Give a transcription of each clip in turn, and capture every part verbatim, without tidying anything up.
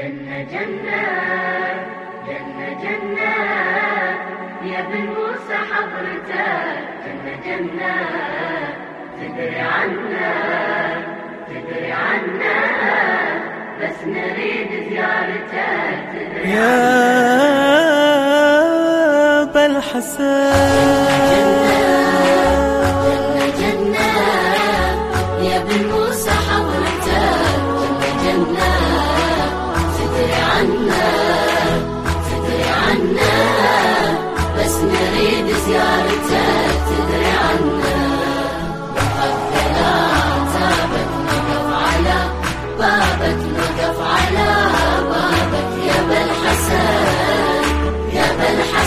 جنة جنة جنة جنة يا بن موسى حضرتك جنة جنة تدري عنا تدري عنا بس نريد زيارتك تدري يا أبا الحسن جنة جنة يا بن موسى حضرتك جنة جنة تدري عنا تدري عنا بس نريد زيارتك تدري عنا تابت نقف على بابك نقف على بابك يا ابا الحسن يا ابا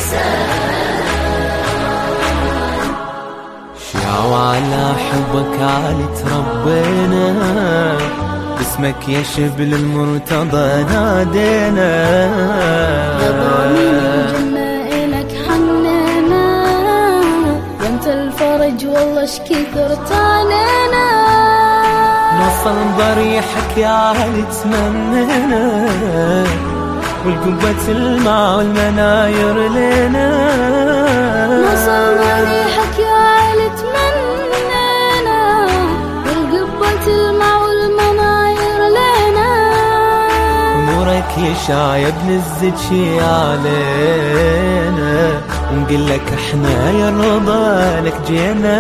الحسن شيعوا على حبك عالي تربينا باسمك يا شبل المرتضى نادينا يا ضامن الجنة إلك حنينا يمت الفرج والله اش كثرت علينا نوصل ضريحك يا عالي تمنينا والقبة الماء والمناير لنا نوصل ضريحك يا عالي تمنينا والقبة الماء والمناير لنا ونورك يشع يا ابن الزد شي علينا ونقول لك احنا يا رضا لك جينا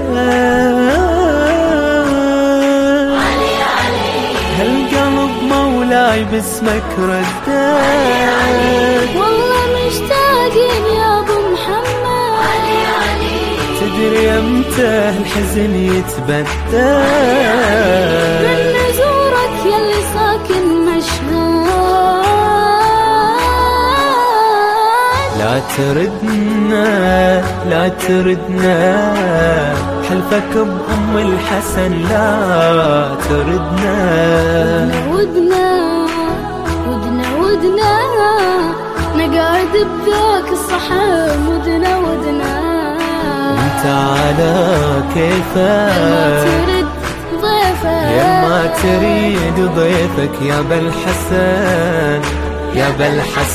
علي علي هالقلب مولاي باسمك رداد والله مشتاقين يا ابو محمد علي علي تدري امتى الحزن يتبدل من نزورك يلي ساكن مشهد لا تردنا لا تردنا حلفك بأم الحسن لا تردنا ودنا ودنا ودنا نقعد بذاك الصحن ودنا ودنا انت على كيفك ما ترد ضيفك يا ما تريد ضيفك يا ابا الحسن يا ابا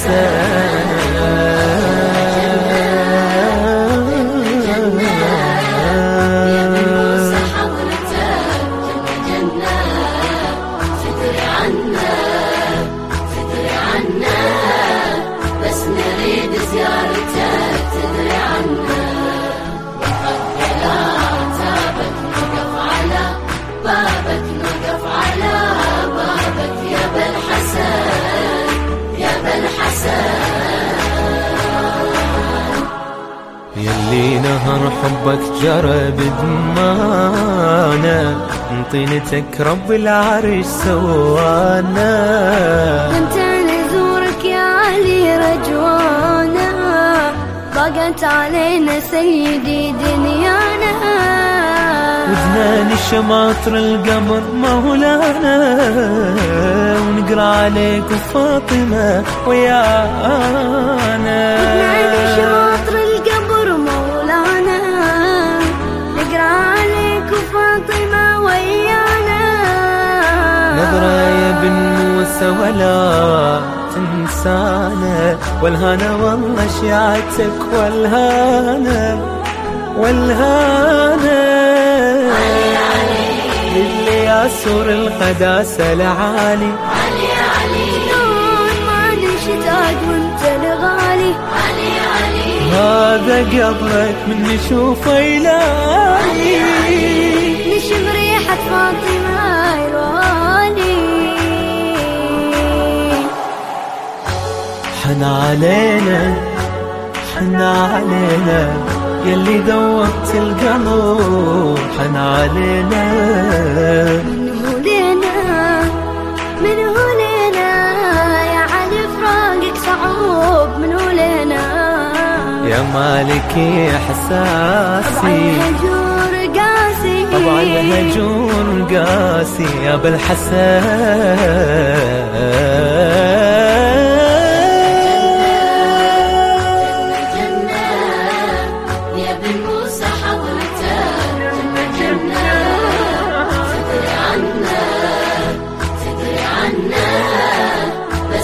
موسى الحسن حضرتك جنة جنة تدري عنا تدري عنا بس نريد زيارتك تدري عنا تابت نقف على بابك نقف على بابك يا ابا الحسن يا ابا الحسن يلي نهر حبك جرى بدمانا من طينتك رب العرش سوانا انت نزورك يا علي رجوانا ضاقت علينا سيدي دنيانا وزنان شماطر القمر مولانا ونقرا عليك وفاطمة ويانا ودنا شاطر القبر مولانا نقرا عليك وفاطمة ويانا نظرة يا بن موسى ولا تنسانا والهنا والله شيعتك والهنا والهنا اللي ياسر القداسة لعالي علي علي شلون ما نشتاق وانت الغالي علي علي هذا قبرك من نشوفه يلالي نشم ريحة فاطمة الوالي حن علينا حن علينا يلي ذوقت القلب حن علينا منه لينا منه لينا يا علي فراقك صعوب منه لينا يا مالكي طبع احساسي الهجور قاسي طبعا الهجور قاسي يا ابا الحسن جنة يا بن موسى حضرتك جنة جنة تدري عنا تدري عنا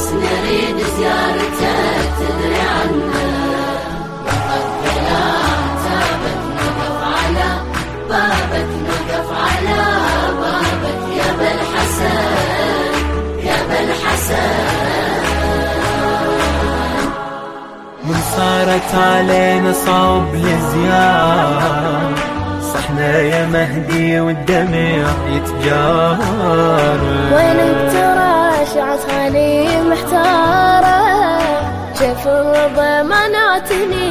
صارت علينا صعب لزيار، صحنا يا مهدي والدمع يتجار. وينك تراشعت علي محتارة، كيف الرضا منعتني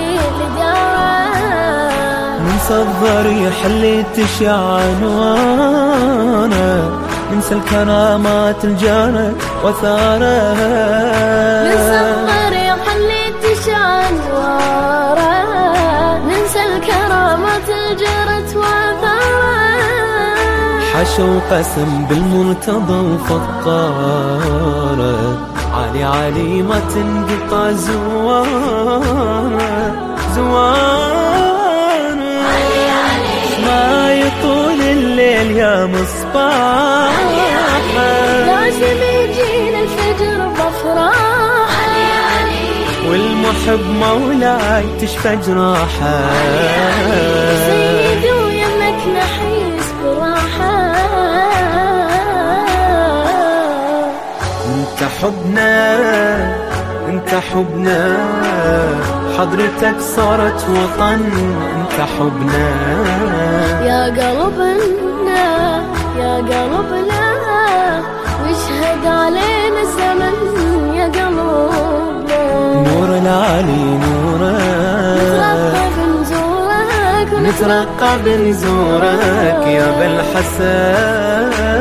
لداره. ننسى الضريح اللي تشع انواره، ننسى الكرامات الجارت وثارها. ننسى الضريح اللي تشع انواره، ننسى الكرامات الجارت وثارها. حشوا قسم بالمرتضى وفقاره، علي علي ما تنقطع زواره زواره. علي علي ما يطول الليل يا مصباح، لازم يجينا الفجر بافراح. علي علي والمحب مولاي تشفى جراحه. سيدي ويمك نحيس براحة. انت حبنا انت حبنا، حضرتك صارت وطن. انت حبنا يا قلبنا يا قلبنا، واشهد علينا الزمن يا قلبنا. نور العلي نورك، نترقى بنزورك نترقى بنزورك يا بالحسن.